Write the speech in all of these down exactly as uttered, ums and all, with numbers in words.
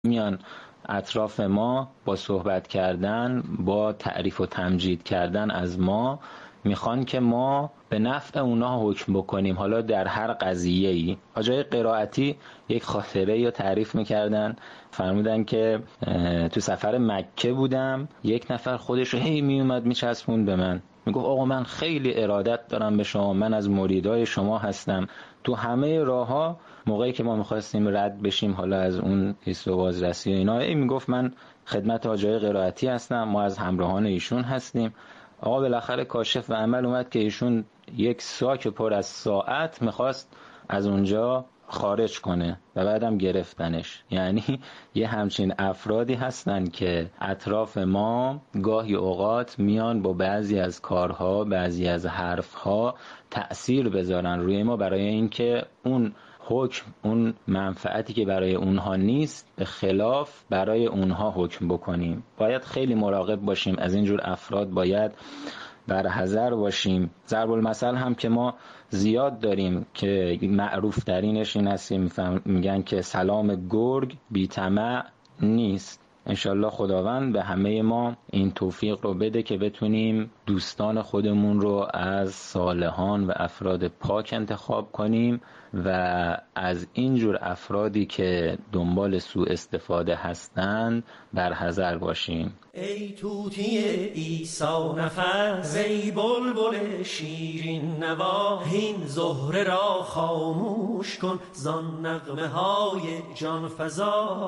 میان اطراف ما با صحبت کردن، با تعریف و تمجید کردن از ما میخوان که ما به نفع اونا حکم بکنیم، حالا در هر قضیه‌ای. آجای قرائتی یک خاطره یا تعریف میکردن، فرمودن که تو سفر مکه بودم، یک نفر خودش رو هی میومد میچسبون به من، میگفت آقا من خیلی ارادت دارم به شما، من از مریدای شما هستم. تو همه راهها موقعی که ما میخواستیم رد بشیم حالا از اون ایست و بازرسی و اینا، ای میگفت من خدمت آجای قرائتی هستم، ما از همراهان ایشون هستیم. آقا بالاخره کاشف و عمل اومد که ایشون یک ساک پر از ساعت میخواست از اونجا خارج کنه و بعدم گرفتنش. یعنی یه همچین افرادی هستن که اطراف ما گاهی اوقات میان با بعضی از کارها، بعضی از حرفها تأثیر بذارن روی ما، برای اینکه اون حکم، اون منفعتی که برای اونها نیست، به خلاف برای اونها حکم بکنیم. باید خیلی مراقب باشیم از اینجور افراد، باید بر حذر باشیم. ضرب المثل هم که ما زیاد داریم که معروف ترینش این هست، میگن که سلام گرگ بی طمع نیست. انشالله خداوند به همه ما این توفیق رو بده که بتونیم دوستان خودمون رو از صالحان و افراد پاک انتخاب کنیم و از اینجور افرادی که دنبال سوء استفاده هستند بر حذر باشیم. ای توتی عیسی نفس، ای بلبل شیرین نوا، این زهره را خاموش کن زان نغمه های جان فزا.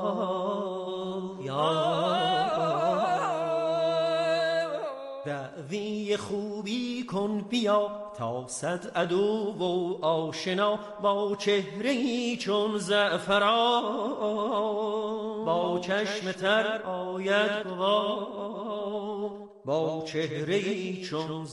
دعوی خوبی کن بیا تا صد عدو و آشنا، با چهره‌ای چون زعفران با چشم تر آید گواه، با چهره‌ای چون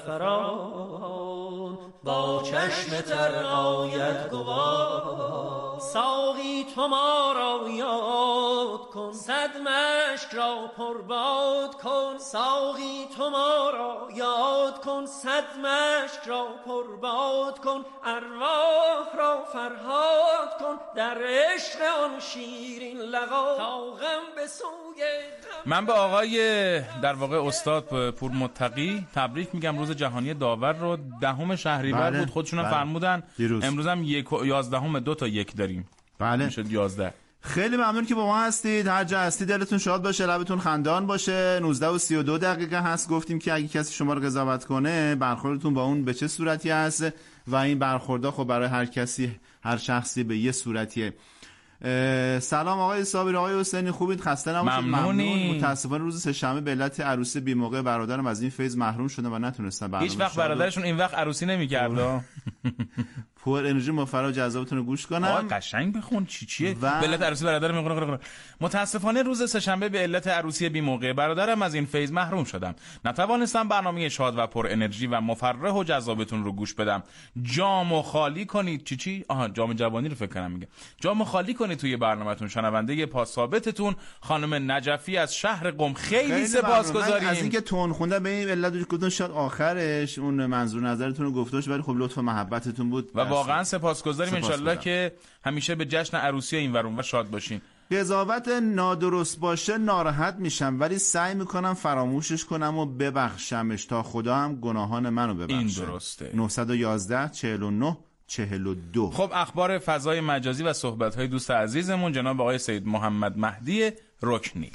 زعفران با چشم تر آید گواه. ساقی تو ما را یاد کن، صد مشک را پرباد کن. ساقی تو ما را یاد کن، صد مشک را پرباد کن. ارواح را فرهاد کن در عشق آن شیرین لقا، تا غم به سوی من به آقای در واقع استاد پورمتقی تبریک میگم. روز جهانی داور رو دهم شهریور بود، خودشون هم فرمودن. امروز هم یک یازدهم دو تا یک داریم. بله میشد یازده. خیلی ممنون که با ما هستید. هر جا هستید دلتون شاد باشه، لبتون خندان باشه. نوزده و سی و دو دقیقه هست. گفتیم که اگه کسی شما رو قضاوت کنه برخوردتون با اون به چه صورتی هست و این برخوردها خب برای هر کسی، هر شخصی به یه صورتیه. سلام آقای صابری، آقای حسینی، خوبید؟ خسته نباشید. ممنونی. متاسفانه روز سه‌شنبه به علت عروسی بی موقع برادرم از این فیض محروم شدم و نتونستم برنامه. هیچ وقت برادرشون این وقت عروسی نمی‌کرد. پر انرژی مفرا جذابتون رو گوش کنم. آقا قشنگ بخون چی چیه و... به علت عروسی برادرم میخونه. متاسفانه روز سه‌شنبه به علت عروسی بی موقع برادرم از این فیض محروم شدم. نتوانستم برنامه شاد و پر انرژی و مفرح و جذابتون رو گوش بدم. جامو خالی کنید. چی چی؟ آها جام جوانی رو فکر کنم میگه. جامو خالی کنید توی برنامه‌تون. شنونده پاس ثابتتون خانم نجفی از شهر قم. خیلی, خیلی سپاسگزاریم. از اینکه تون خونده به این علت گفتن شاد آخرش اون منظور نظرتون رو گفتوش، ولی خب لطف و محبتتون بود و واقعا سپاسگزاریم. انشالله که همیشه به جشن عروسی این ور اون ور شاد باشین. قضاوت نادرست باشه ناراحت میشم، ولی سعی میکنم فراموشش کنم و ببخشمش تا خدا هم گناهان منو ببخشه. این درسته. نه یک یک چهل و نه چهل و دو. خب اخبار فضای مجازی و صحبت‌های دوست عزیزمون جناب آقای سید محمد مهدی رکنی.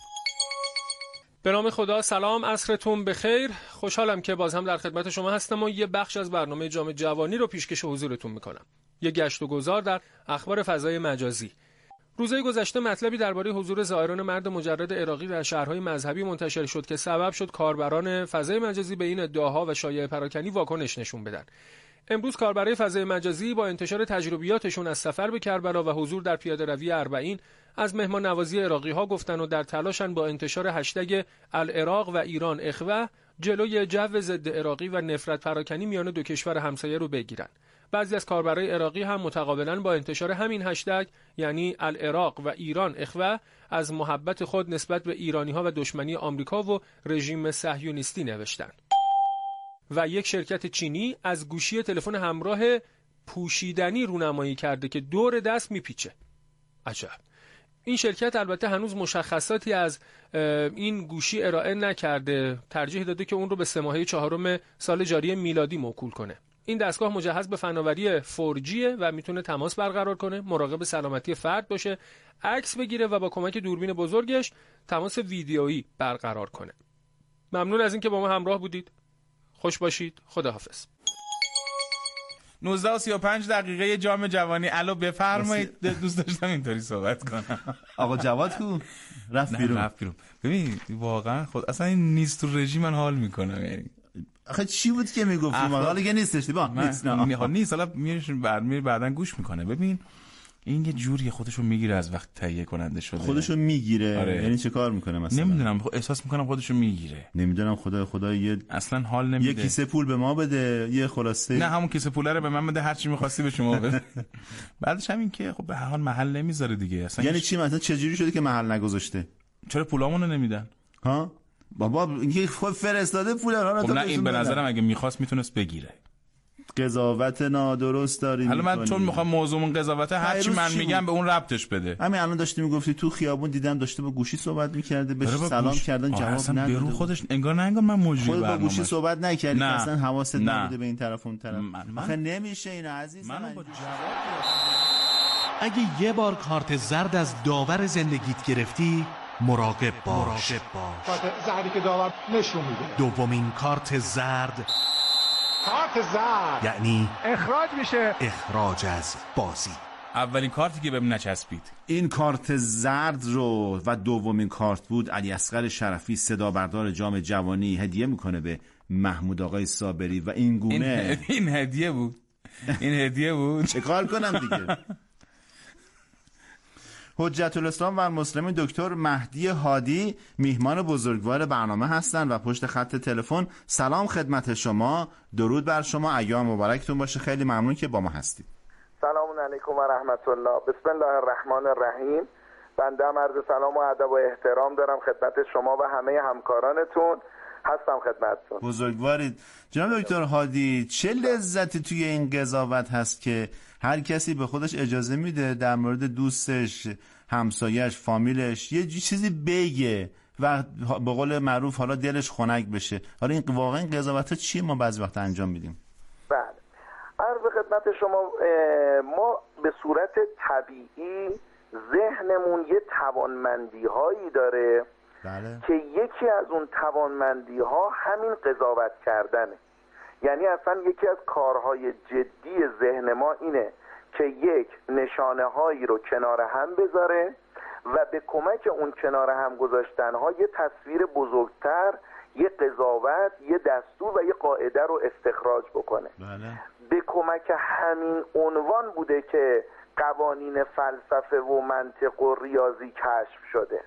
به نام خدا، سلام، عصرتون بخیر. خوشحالم که باز هم در خدمت شما هستم و یه بخش از برنامه جام جوانی رو پیشکش حضورتون میکنم. یه گشت و گذار در اخبار فضای مجازی. روزهای گذشته مطلبی درباره حضور زائران مرد مجرد عراقی در شهرهای مذهبی منتشر شد که سبب شد کاربران فضای مجازی به این ادعاها و شایعه پراکنی واکنش نشون بدن. امروز کاربرای فضای مجازی با انتشار تجربیاتشون از سفر به کربلا و حضور در پیاده‌روی اربعین از مهمان نوازی عراقی‌ها گفتن و در تلاشن با انتشار هشتگ العراق و ایران اخوه جلوی جو ضد عراقی و نفرت پراکنی میان دو کشور همسایه رو بگیرن. بعضی از کاربرای عراقی هم متقابلاً با انتشار همین هشتگ یعنی العراق و ایران اخوه از محبت خود نسبت به ایرانی‌ها و دشمنی آمریکا و رژیم صهیونیستی نوشتن. و یک شرکت چینی از گوشی تلفن همراه پوشیدنی رونمایی کرده که دور دست میپیچه. عجب. این شرکت البته هنوز مشخصاتی از این گوشی ارائه نکرده، ترجیح داده که اون رو به سه ماهه چهارم سال جاری میلادی موکول کنه. این دستگاه مجهز به فناوری فور جی و میتونه تماس برقرار کنه، مراقب سلامتی فرد باشه، عکس بگیره و با کمک دوربین بزرگش تماس ویدیویی برقرار کنه. ممنون از اینکه با ما همراه بودید. خوش باشید. خداحافظ. نوزده و سی و پنج دقیقه جام جوانی. الو بفرمایید. دوست داشتم اینطوری صحبت کنم. آقا جواد کو رفت بیرون. رفت بیرون. ببین واقعا خود اصلا این نیست تو رژیم من حال میکنم. یعنی آخه چی بود که میگفتی؟ ما حالا که نیستش با نیست نه نیست حالا میرشون بعد میره بعدن گوش میکنه. ببین این یه جوری خودشو میگیره از وقت تهیه کننده شده. خودشو میگیره. آره. یعنی چه کار میکنه مثلا؟ نمیدونم احساس میکنم خودشو میگیره. نمیدونم خدا خدا یه اصلا حال نمیده. یه کیسه پول به ما بده، یه خلاصه. نه همون کیسه پوله رو به من بده، هر چی می‌خواستی به شما بده. بعدش همین که خب به هر حال محل نمیذاره دیگه. اصلا یعنی چی مثلا چه جوری شده که محل نگذاشته؟ چرا پولامونو نمیدن؟ ها بابا اینکه خود فرستاده پولا رو. خب نه این به نظرم اگه میخواست میتونست بگیره. قضاوت نادرست داری حالا من میکنی. چون میخوام موضوعمون قضاوته، هر چی من میگم به اون ربطش بده. همین الان داشتی میگفتی تو خیابون دیدم داشته با گوشی صحبت میکرده، بهش سلام گوش... کردن جواب نداد. برو خودش انگار نه انگار من مجری خود با گوشی صحبت نکردی، اصلا حواست نبوده به این طرف اون طرف. آخه نمیشه این عزیز من, من با جواب. اگه یه بار کارت زرد از داور زندگیت گرفتی مراقب باش. مراقب باش. کارت زردی که داور نشون میده. دومین کارت زرد کارت زرد یعنی اخراج میشه. اخراج از بازی. اولین کارتی که بهم نچسبید این کارت زرد رو و دومین کارت بود علی اصغر شرفی صدا بردار جام جوانی هدیه میکنه به محمود آقای صابری و این گونه این, این هدیه بود. این هدیه بود. چه کار کنم دیگه. حجت الاسلام و المسلمین دکتر مهدی هادی میهمان بزرگوار برنامه هستند و پشت خط تلفن. سلام خدمت شما، درود بر شما، ایام مبارکتون باشه. خیلی ممنون که با ما هستید. سلام علیکم و رحمت الله. بسم الله الرحمن الرحیم. بنده هم عرض سلام و ادب و احترام دارم خدمت شما و همه همکارانتون. هستم خدمتتون. بزرگوارید. جناب دکتر هادی، چه لذتی توی این قضاوت هست که هر کسی به خودش اجازه میده در مورد دوستش، همسایه‌اش، فامیلش یه چیزی بگه و به قول معروف حالا دلش خنک بشه. حالا این واقعا قضاوت‌ها چیه ما بعضی وقت انجام میدیم؟ بله. عرض خدمت شما، ما به صورت طبیعی ذهنمون یه توانمندی‌هایی داره. بله. که یکی از اون توانمندی‌ها همین قضاوت کردنه. یعنی اصلا یکی از کارهای جدی ذهن ما اینه که یک نشانه هایی رو کنار هم بذاره و به کمک اون کنار هم گذاشتن ها یه تصویر بزرگتر، یه قضاوت، یه دستور و یه قاعده رو استخراج بکنه. بله. به کمک همین عنوان بوده که قوانین فلسفه و منطق و ریاضی کشف شده.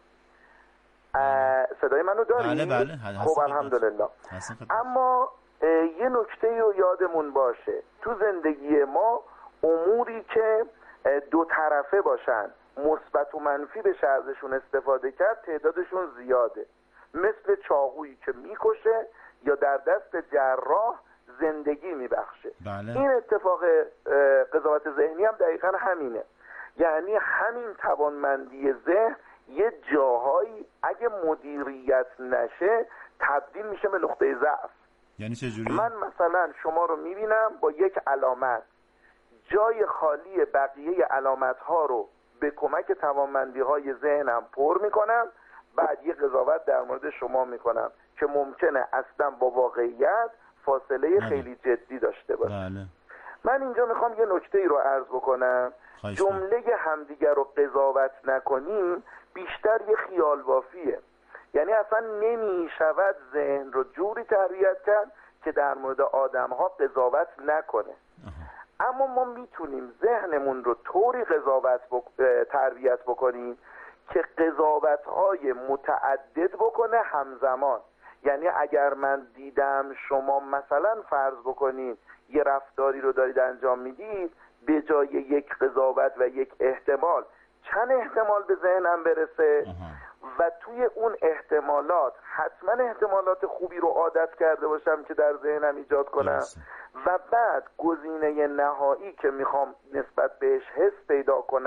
صدای منو داری؟ بله بله. خب الحمدلله. اما یه نکته رو یادمون باشه، تو زندگی ما اموری که دو طرفه باشن، مثبت و منفی بشه ازشون استفاده کرد، تعدادشون زیاده. مثل چاقویی که میکشه یا در دست جراح زندگی میبخشه. بله. این اتفاق قضاوت ذهنی هم دقیقا همینه. یعنی همین توانمندی ذهن یه جاهایی اگه مدیریت نشه تبدیل میشه به نقطه ضعف. یعنی چه جوری؟ من مثلا شما رو میبینم با یک علامت، جای خالی بقیه علامت ها رو به کمک توانمندی های ذهنم پر میکنم، بعد یه قضاوت در مورد شما میکنم که ممکنه اصلا با واقعیت فاصله بله. خیلی جدی داشته باشه. بله. من اینجا میخوام یه نکته ای رو عرض بکنم. جمله همدیگر رو قضاوت نکنیم بیشتر یه خیال بافیه. یعنی اصلا نمی شود ذهن رو جوری تربیت کرد که در مورد آدم ها قضاوت نکنه. آه. اما ما میتونیم ذهنمون رو طوری قضاوت بک... تربیت بکنیم که قضاوت های متعدد بکنه همزمان. یعنی اگر من دیدم شما مثلا فرض بکنید یه رفتاری رو دارید انجام میدید، به جای یک قضاوت و یک احتمال چند احتمال به ذهنم برسه و توی اون احتمالات حتما احتمالات خوبی رو عادت کرده باشم که در ذهنم ایجاد کنم و بعد گزینه نهایی که میخوام نسبت بهش حس پیدا کنم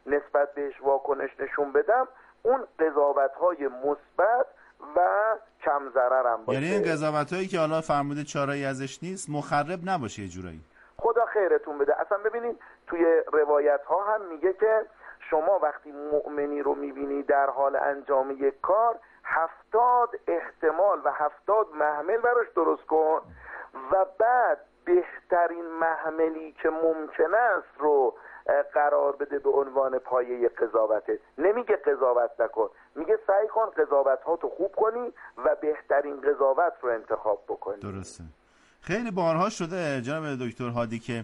نسبت بهش واکنش نشون بدم، اون قضاوت‌های مثبت و کم ضررم باشه. یعنی این قضاوت‌هایی که حالا فرموده چاره‌ای ازش نیست مخرب نباشه یه جورایی. خدا خیرتون بده. اصلا ببینید توی روایت‌ها هم میگه که شما وقتی مؤمنی رو میبینی در حال انجام یک کار، هفتاد احتمال و هفتاد محمل براش درست کن و بعد بهترین محملی که ممکن است رو قرار بده به عنوان پایه قضاوته. نمیگه قضاوت نکن، میگه سعی کن قضاوت ها تو خوب کنی و بهترین قضاوت رو انتخاب بکنی. درسته. خیلی بارها شده جناب دکتر هادی که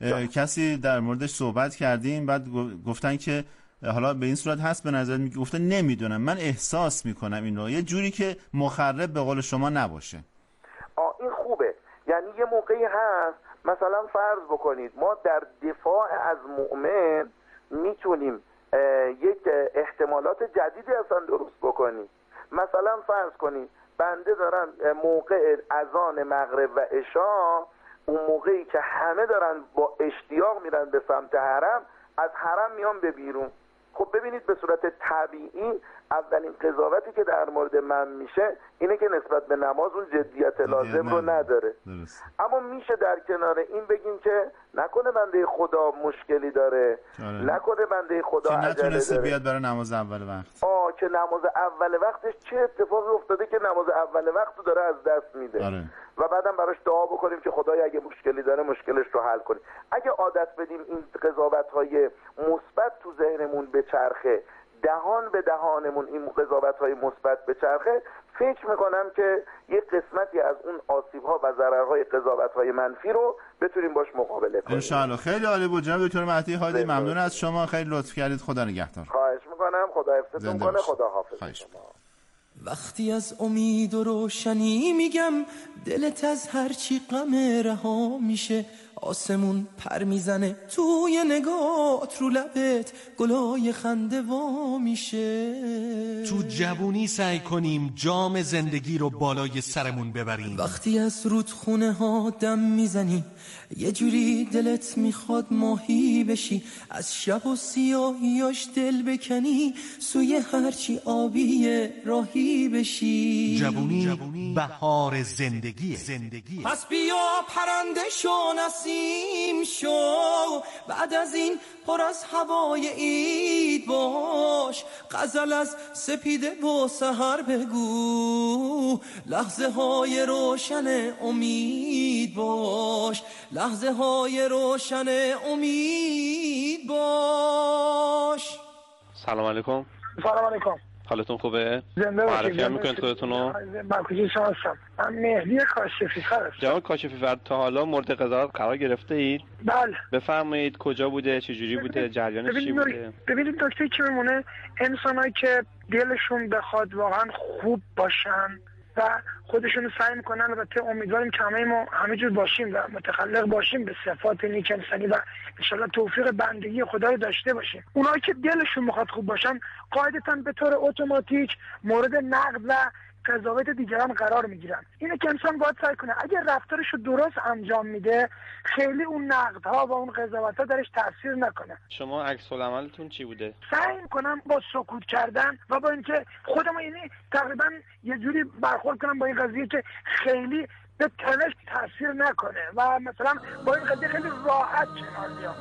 کسی در موردش صحبت کردیم، بعد گفتن که حالا به این صورت هست به نظر می گفتن نمیدونم، من احساس میکنم این رو، یه جوری که مخرب به قول شما نباشه. آه این خوبه. یعنی یه موقعی هست مثلا فرض بکنید ما در دفاع از مؤمن میتونیم یک احتمالات جدیدی اصلا درست بکنیم. مثلا فرض کنید بنده دارم موقع اذان مغرب و عشا، اون موقعی که همه دارن با اشتیاق میرن به سمت حرم، از حرم میان به بیرون. خب ببینید به صورت طبیعی اولین قضاوتی که در مورد من میشه اینه که نسبت به نماز اون جدیت لازم رو نداره. درست. اما میشه در کنار این بگیم که نکنه بنده خدا مشکلی داره، آره. نکنه بنده خدا که عجله نتونسته داره بیاد برای نماز اول وقت. آه که نماز اول وقتش چه اتفاقی افتاده که نماز اول وقت رو داره از دست میده. آره. و بعدم براش دعا بکنیم که خدای اگه مشکلی داره مشکلش رو حل کنیم. اگه عادت بدیم این قضاوت‌های مثبت تو ذهنمون بچرخه، دهان به دهانمون این قضاوت‌های مثبت بچرخه، فکر میکنم که یک قسمتی از اون آسیب‌ها و ضررهای قضاوت‌های منفی رو بتونیم باش مقابله کنیم. ان شاءالله. خیلی عالی بود جناب دکتر مهدی هادی، ممنون از شما، خیلی لطف کردید. خدا نگهدار. خواهش میکنم. خدا حفظتون کنه. خدا حافظ شما. وقتی از امید و روشنی میگم، دلت از هرچی غم رها میشه، آسمون پر میزنه توی نگات، رو لبت گلای خنده وا میشه. تو جوونی سعی کنیم جام زندگی رو بالای سرمون ببریم. وقتی از رودخونه ها دم میزنی، یه جوری دلت میخواد ماهی بشی، از شب و سیاهیاش دل بکنی، سوی هرچی آبی راهی بشی. جوونی, جوونی بهار زندگیه. زندگیه. پس بیا پرنده شو، نسیم شو، بعد از این پر از هوای عید باش، غزل از سپیده و سحر بگو، لحظه های روشن امید باش، لحظه های روشن امید باش. سلام علیکم. سلام علیکم. حالتون خوبه؟ زنده باشید. معرفی هم میکنید خودتون رو؟ من کجا شما هستم؟ من مهدی کاشفی هستم. جناب کاشفی فرد تا حالا مورد قضاوت قرار گرفته اید؟ بله. بفرمایید کجا بوده، چجوری بوده، جریانش چی بوده؟ ببینید دکتر چی میمونه، انسانایی که دلشون بخواد واقعا خوب باشن و خودشون سعی میکنن، البته امیدواریم که همه ما همه جور باشیم و متخلق باشیم به صفات نیک انسانی و انشالله توفیق بندگی خدا رو داشته باشیم. اونایی که دلشون میخواد خوب باشن قاعدتاً به طور اتوماتیک مورد نقد و قضاوت دیگران قرار میگیرن. اینه که انسان باید سعی کنه اگر رفتارش رو درست انجام میده، خیلی اون نقدها و اون قضاوت‌ها درش تاثیر نکنه. شما عکس العملتون چی بوده؟ سعی میکنم با سکوت کردن و با اینکه خودم یعنی تقریبا یه جوری برخورد کنم با این قضیه که خیلی به تنش تاثیر نکنه و مثلا با این قضیه خیلی راحت کنار بیام.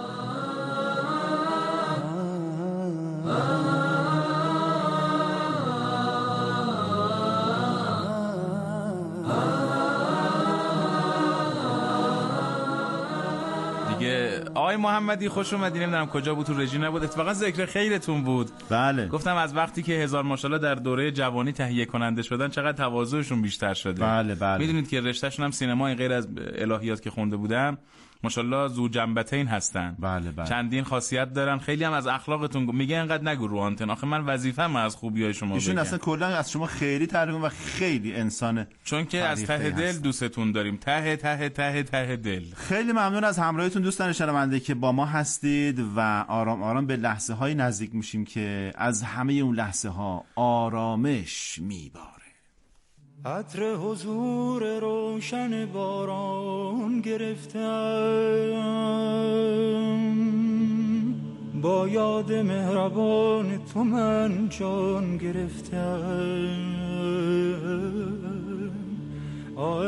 آقای محمدی خوش اومدین. نمیدونم کجا بود، تو رژی نبود، اتفاقا ذکر خیرتون بود. بله. گفتم از وقتی که هزار ماشاءالله در دوره جوانی تهیه کننده شدن چقدر تواضعشون بیشتر شده. بله بله. میدونید که رشتهشون هم سینمای غیر از الهیات که خونده بودم ماشاءالله ذو جنبتین هستن. بله بله. چندین خاصیت دارن. خیلی هم از اخلاقتون میگه انقدر نگو رو آنتن، آخه من وظیفه‌م از خوبیای شما بگم. ایشون اصلا کلا از شما خیلی تعریف و خیلی انسان، چون که از ته دل دوستتون داریم، ته ته ته ته دل. خیلی ممنون از همراهیتون دوستان شنونده که با ما هستید و آرام آرام به لحظه های نزدیک میشیم که از همه اون لحظه ها آرامش میباره. عطر حضور روشن باران گرفتم، با یاد مهربان تو من جان گرفتم. آی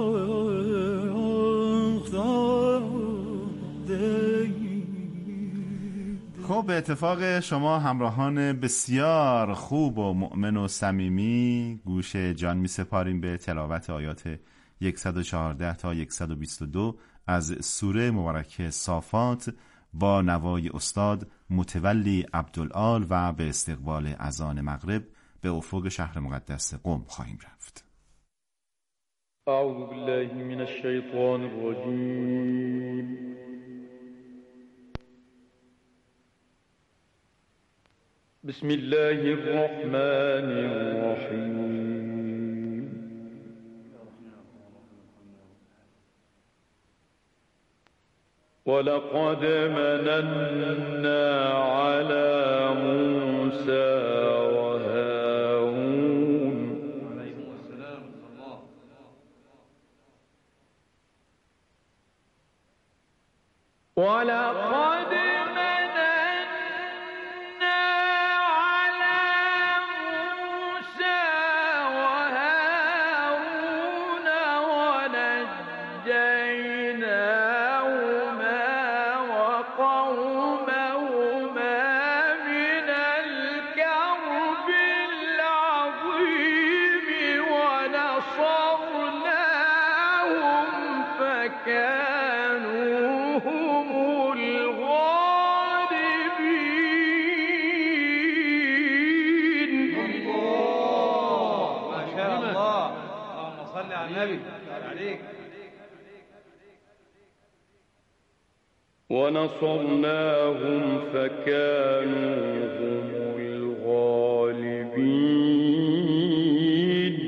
خب به اتفاق شما همراهان بسیار خوب و مؤمن و صمیمی گوش جان می سپاریم به تلاوت آیات صد و چهارده تا صد و بیست و دو از سوره مبارکه صافات با نوای استاد متولی عبدالعال و به استقبال اذان مغرب به افق شهر مقدس قم خواهیم رفت. اعوذ بالله من الشیطان الرجیم. بسم الله الرحمن الرحیم. ولقد مننا على موسى وهارون ولقد ونصرناهم فكانوا هم الغالبين.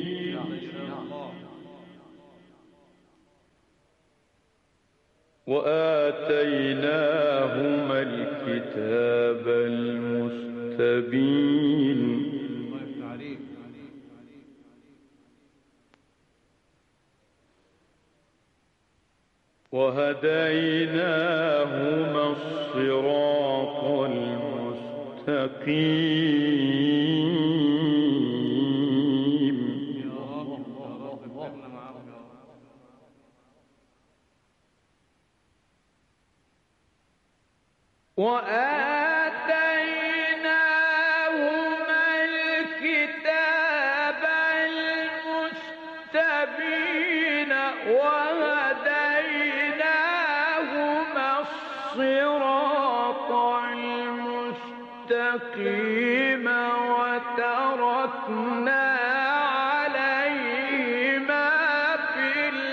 وآتيناهما الكتاب المستبين. وهديناهما الصراط المستقيم. وآتيناهما الكتاب المستبين الصراط المستقيم وتركنا عليهما في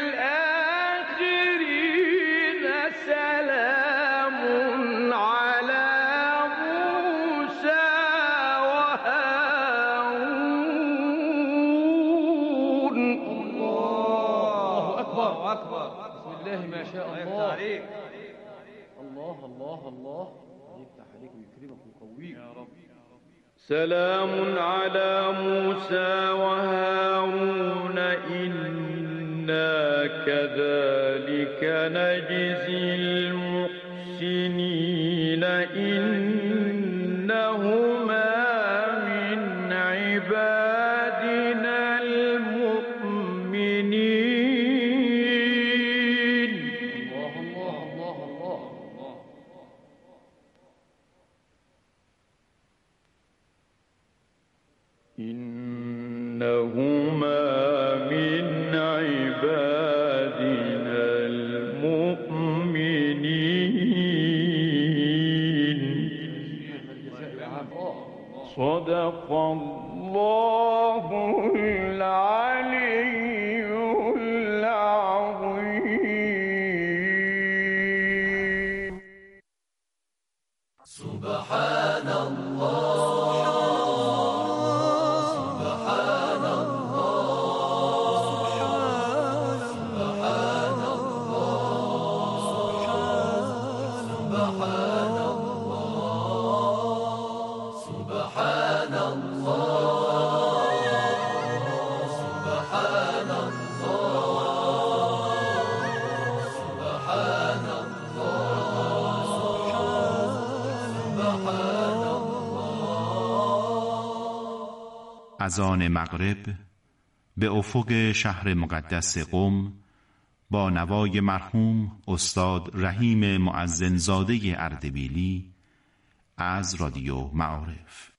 الآخرين. سلام على موسى وهارون. الله أكبر أكبر. بسم الله ما شاء الله. الله الله الله يفتح عليك ويكرمك ويقويك يا رب. سلام على موسى وهارون إنا كذلك نجزي المحسنين إنهما من عبادنا المؤمنين. الله الله الله الله. إنهما من عبادنا المؤمنين. صدق الله العلي العظيم. سبحان الله از آن مغرب به افق شهر مقدس قم با نوای مرحوم استاد رحیم معزنزاده اردبیلی از رادیو معارف.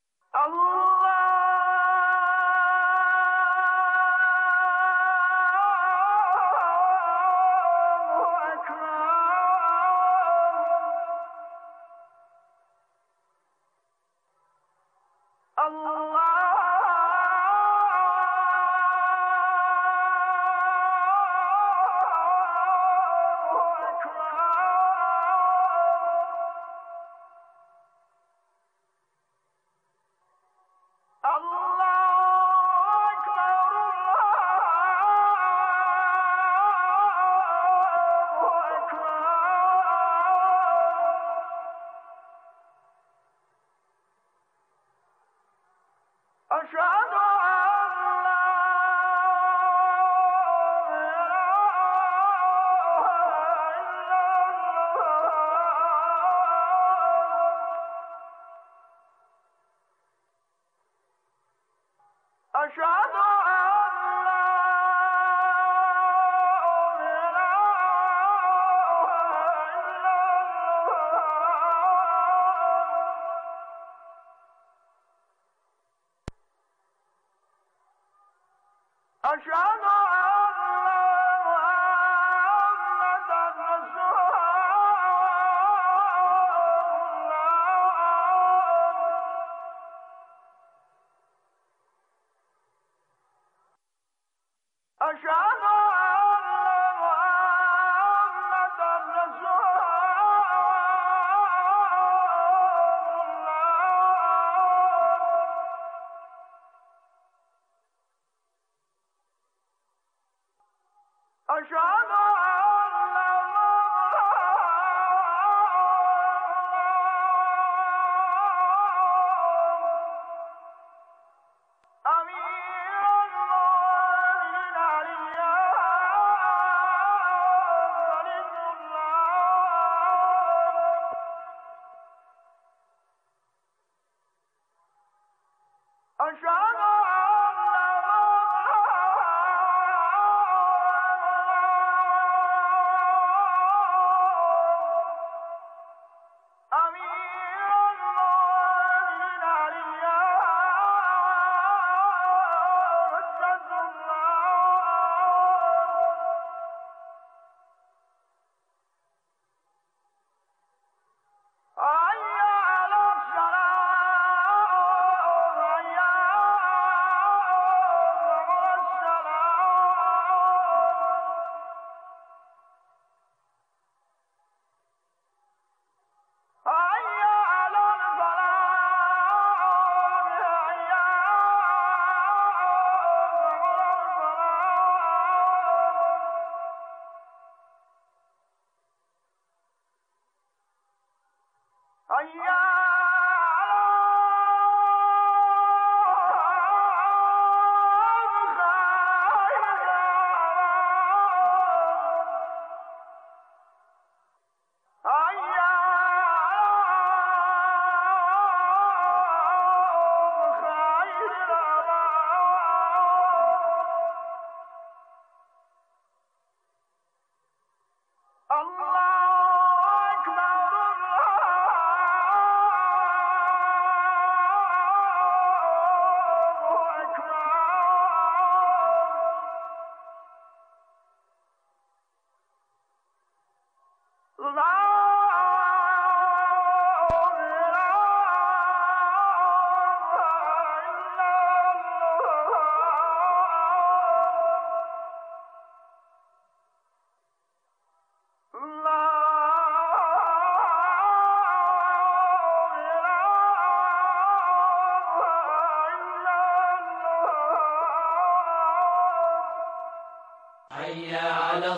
حي على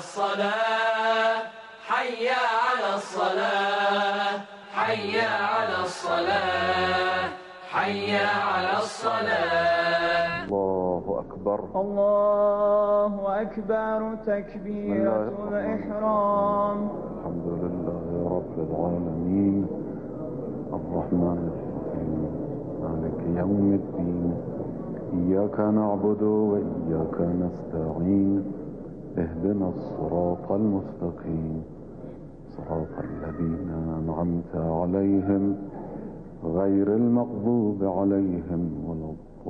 الصلاة حي على الصلاة حي على الصلاة حي على الصلاة. الله أكبر الله أكبر تكبيرة الإحرام. الحمد لله رب العالمين الرحمن الرحيم مالك يوم الدين إياك نعبد وإياك نستعين اهدنا الصراط المستقيم صراط الذين أنعمت عليهم غير المغضوب عليهم ولا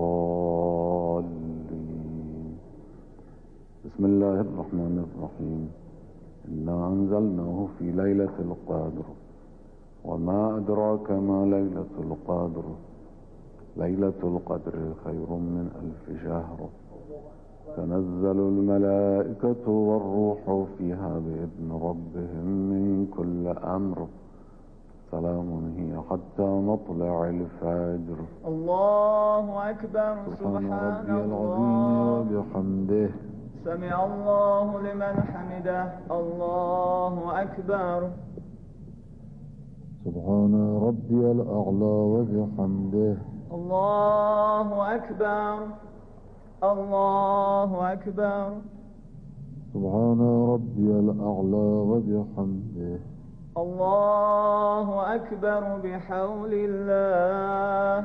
الضالين. بسم الله الرحمن الرحيم. إنا أنزلناه في ليلة القدر وما أدراك ما ليلة القدر ليلة القدر خير من ألف شهر تنزل الملائكة والروح فيها بإذن ربهم من كل أمر سلام هي حتى مطلع الفجر. الله أكبر. سبحان ربي العظيم وبحمده سمع الله لمن حمده. الله أكبر. سبحان ربي الأعلى وبحمده. الله أكبر. الله أكبر. سبحان ربي الأعلى وبحمده. الله أكبر بحول الله.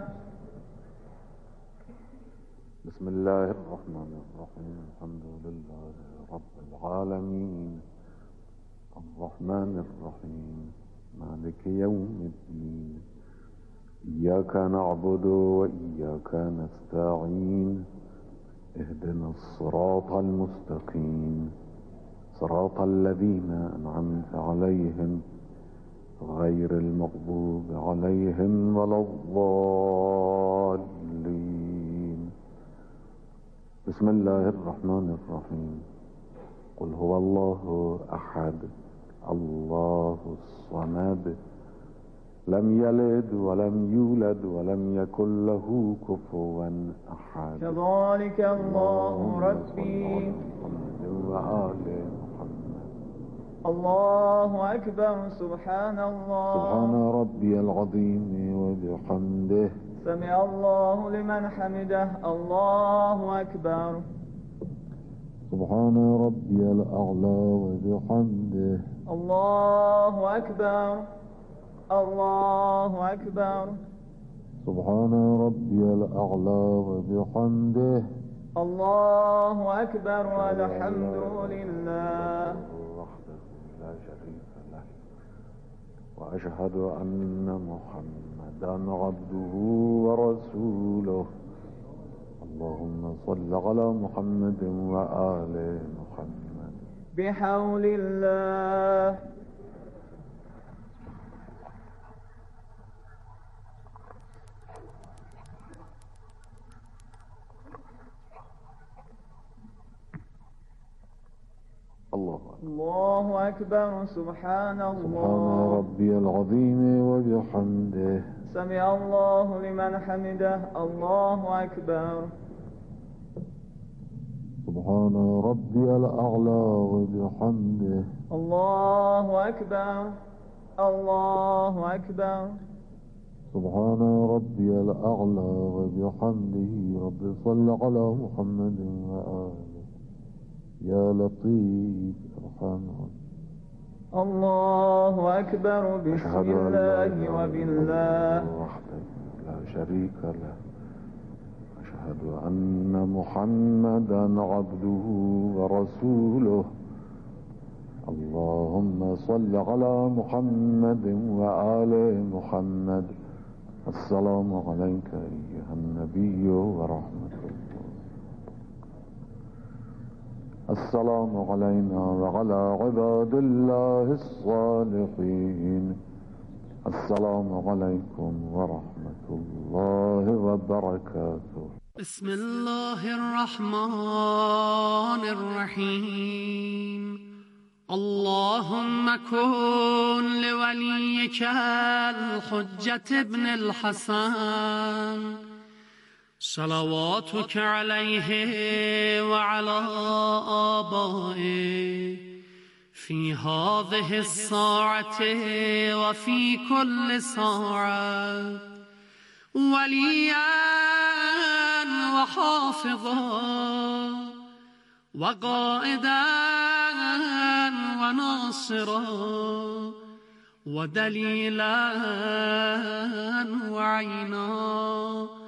بسم الله الرحمن الرحيم. الحمد لله رب العالمين الرحمن الرحيم مالك يوم الدين إياك نعبد وإياك نستعين اهدنا الصراط المستقيم صراط الذين أنعمت عليهم غير المغضوب عليهم ولا الضالين. بسم الله الرحمن الرحيم. قل هو الله أحد الله الصمد لم يلد ولم يولد ولم يكن له كفوا أحد. كذلك الله ربي. وآل محمد. الله أكبر. سبحان الله. سبحان ربي العظيم وبحمده. سمع الله لمن حمده. الله أكبر. سبحان ربي الأعلى وبحمده. الله أكبر. الله أكبر. سبحان ربي الأعلى وبحمده. الله أكبر والحمد لله وحده لا شريك له وأشهد أن محمدا عبده ورسوله. اللهم صل على محمد وآل محمد. بحول الله. الله أكبر. الله أكبر. سبحان الله. سبحان ربي العظيم وبحمده. سمع الله لمن حمده. الله أكبر. سبحان ربي الأعلى وبحمده. الله أكبر. الله أكبر. سبحان ربي الأعلى وبحمده. رب صل على محمد وآله يا لطيف ارحم. الله أكبر. بسم الله وبالله وحده لا شريك له. أشهد أن محمدا عبده ورسوله. اللهم صل على محمد وآل محمد. السلام عليك أيها النبي ورحمة الله. السلام علينا وعلى عباد الله الصالحين. السلام عليكم ورحمة الله وبركاته. بسم الله الرحمن الرحيم. اللهم كن لوليك الحجة ابن الحسن صلواتك عليه وعلى آبائه في هذه الساعة وفي كل ساعة وليا وحافظا وقائدا وناصرا ودليلا وعينا